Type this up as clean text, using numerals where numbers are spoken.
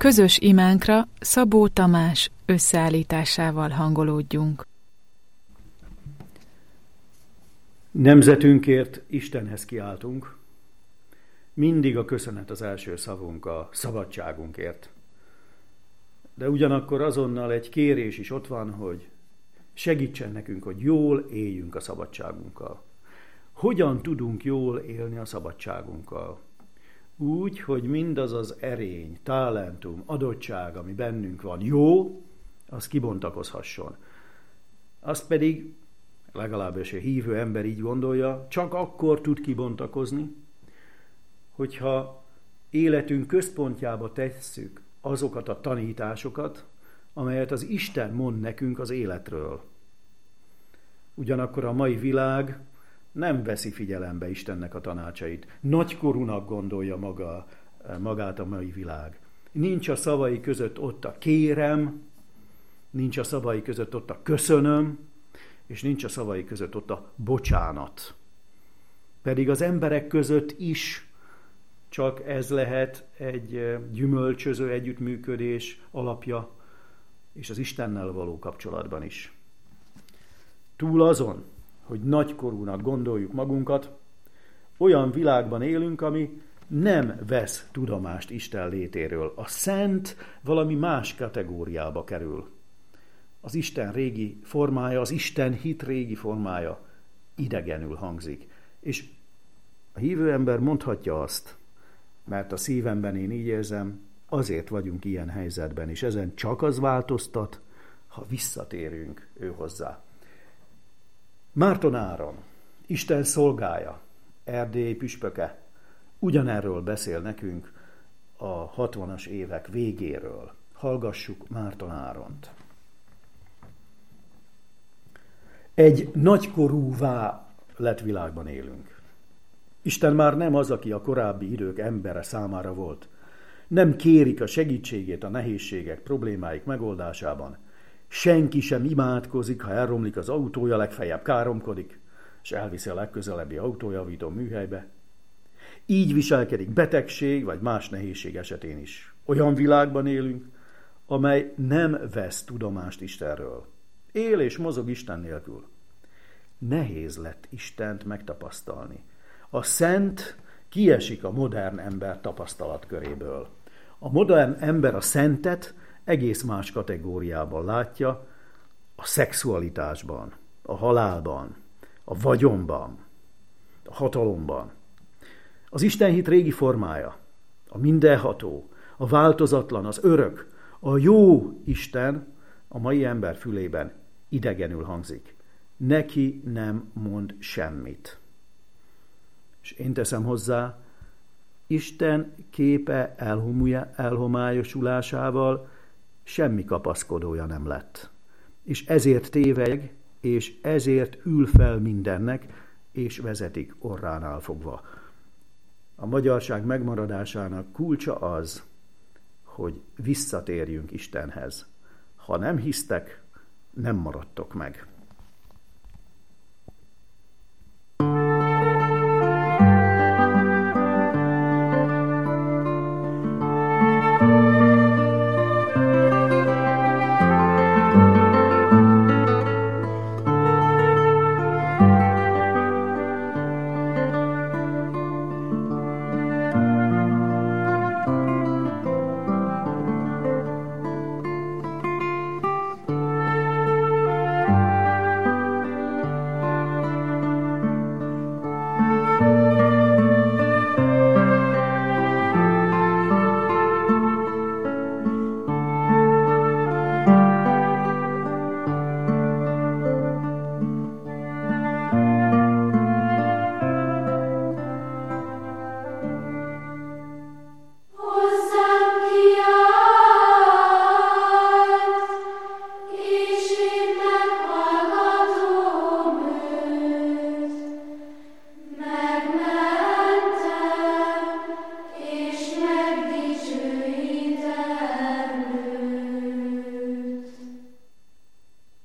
Közös imánkra Szabó Tamás összeállításával hangolódjunk. Nemzetünkért Istenhez kiáltunk. Mindig a köszönet az első szavunk a szabadságunkért. De ugyanakkor azonnal egy kérés is ott van, hogy segítsen nekünk, hogy jól éljünk a szabadságunkkal. Hogyan tudunk jól élni a szabadságunkkal? Úgy, hogy mindaz az erény, talentum, adottság, ami bennünk van, jó, az kibontakozhasson. Azt pedig, legalábbis a hívő ember így gondolja, csak akkor tud kibontakozni, hogyha életünk központjába tesszük azokat a tanításokat, amelyet az Isten mond nekünk az életről. Ugyanakkor a mai világ nem veszi figyelembe Istennek a tanácsait. Nagykorúnak gondolja magát a mai világ. Nincs a szavai között ott a kérem, nincs a szavai között ott a köszönöm, és nincs a szavai között ott a bocsánat. Pedig az emberek között is csak ez lehet egy gyümölcsöző együttműködés alapja, és az Istennel való kapcsolatban is. Túl azon, hogy nagykorúnak gondoljuk magunkat, olyan világban élünk, ami nem vesz tudomást Isten létéről. A szent valami más kategóriába kerül. Az Isten régi formája, az Isten hit régi formája idegenül hangzik. És a hívő ember mondhatja azt, mert a szívemben én így érzem, azért vagyunk ilyen helyzetben, és ezen csak az változtat, ha visszatérünk ő hozzá. Márton Áron, Isten szolgája, Erdély püspöke, ugyanerről beszél nekünk a 60-as évek végéről. Hallgassuk Márton Áront. Egy nagykorúvá lett világban élünk. Isten már nem az, aki a korábbi idők embere számára volt. Nem kérik a segítségét a nehézségek, problémáik megoldásában. Senki sem imádkozik, ha elromlik az autója, legfeljebb káromkodik, és elviszi a legközelebbi autójavító műhelybe. Így viselkedik betegség vagy más nehézség esetén is. Olyan világban élünk, amely nem vesz tudomást Istenről. Él és mozog Isten nélkül. Nehéz lett Istent megtapasztalni. A szent kiesik a modern ember tapasztalatköréből. A modern ember a szentet egész más kategóriában látja, a szexualitásban, a halálban, a vagyonban, a hatalomban. Az istenhit régi formája, a mindenható, a változatlan, az örök, a jó Isten a mai ember fülében idegenül hangzik. Neki nem mond semmit. És én teszem hozzá, Isten képe elhomályosulásával semmi kapaszkodója nem lett. És ezért téveg, és ezért ül fel mindennek, és vezetik orránál fogva. A magyarság megmaradásának kulcsa az, hogy visszatérjünk Istenhez. Ha nem hisztek, nem maradtok meg.